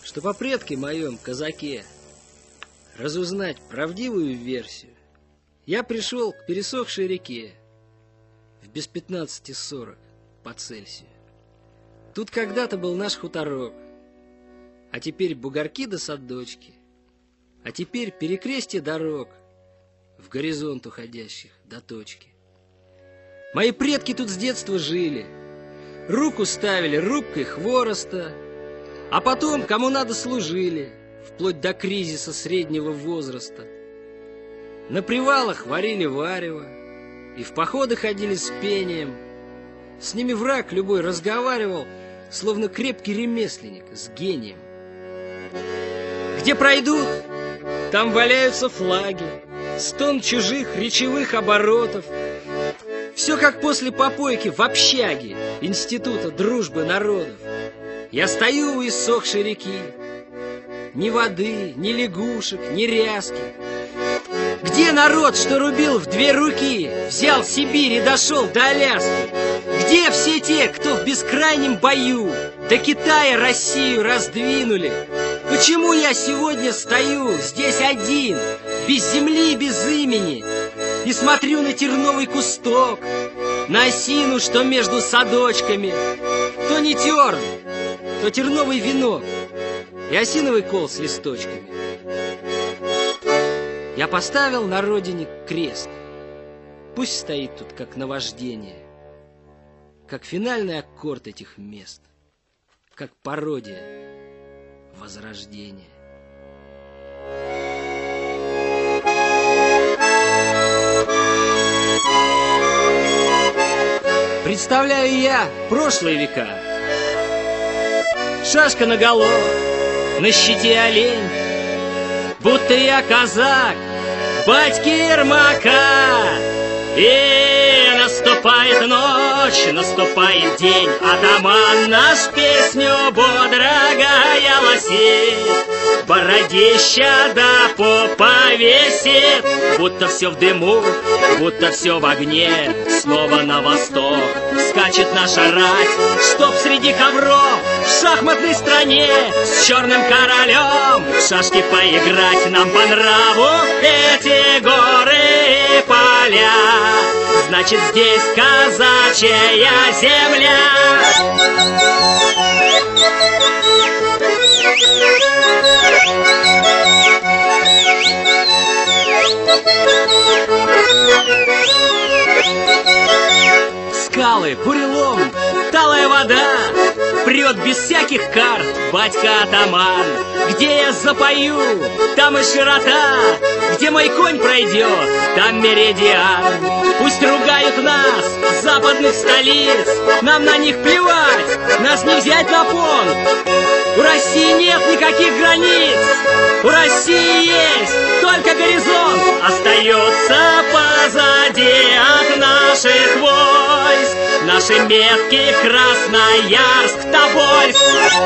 что по предке моем, казаке, разузнать правдивую версию, я пришел к пересохшей реке в без 15:40 по Цельсию. Тут когда-то был наш хуторок, а теперь бугорки да садочки, а теперь перекрестие дорог в горизонт уходящих до точки. Мои предки тут с детства жили, руку ставили рубкой хвороста, а потом кому надо служили, вплоть до кризиса среднего возраста. На привалах варили варево и в походы ходили с пением. С ними враг любой разговаривал, словно крепкий ремесленник с гением. Где пройдут, там валяются флаги, стон чужих речевых оборотов. Все как после попойки в общаге Института дружбы народов. Я стою у иссохшей реки, ни воды, ни лягушек, ни ряски. Где народ, что рубил в 2 руки, взял Сибирь и дошел до Аляски? Где все те, кто в бескрайнем бою до Китая Россию раздвинули? Почему я сегодня стою здесь один, без земли, без имени, и смотрю на терновый кусток, на осину, что между садочками? То не терн, то терновый венок и осиновый кол с листочками. Я поставил на родине крест. Пусть стоит тут как наваждение, как финальный аккорд этих мест, как пародия возрождения. Представляю я прошлые века. Шашка наголо, на щите олень, будто я казак батьки Ермака. И наступает ночь, наступает день, атаман наш песню бодро голосит, бородища до попа висит, будто все в дыму, будто все в огне. Снова на восток скачет наша рать, чтоб среди ковров в шахматной стране с черным королем в шашки поиграть. Нам по нраву эти горы и поля, значит, здесь казачья земля. Скалы, бурелом, талая вода, прет без всяких карт батька-атаман. Где я запою, там и широта, где мой конь пройдет, там меридиан. Пусть ругают нас, западных столиц, нам на них плевать, нас не взять на понт. У России нет никаких границ, у России есть только горизонт. Остается позади от наших войск наши метки Красноярск, Тобольск.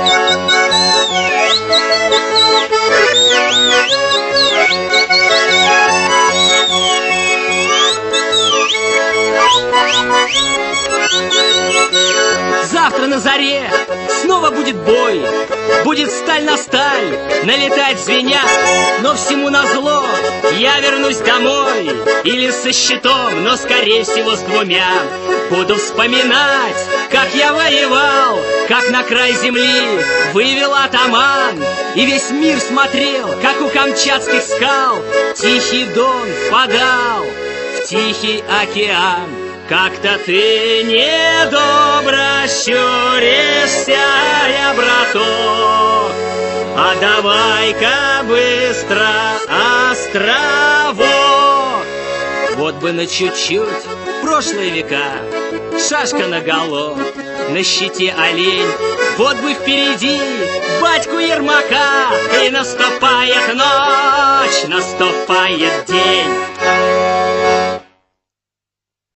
Завтра на заре снова будет бой, будет сталь на сталь налетать звеня. Но всему назло я вернусь домой, или со щитом, но скорее всего с 2. Буду вспоминать, как я воевал, как на край земли вывел атаман, и весь мир смотрел, как у камчатских скал Тихий Дон впадал в Тихий океан. Как-то ты недобро щуришься, я, браток, а давай-ка быстро островок. Вот бы на чуть-чуть прошлые века, шашка наголо, на щите олень, вот бы впереди батьку Ермака. И наступает ночь, наступает день.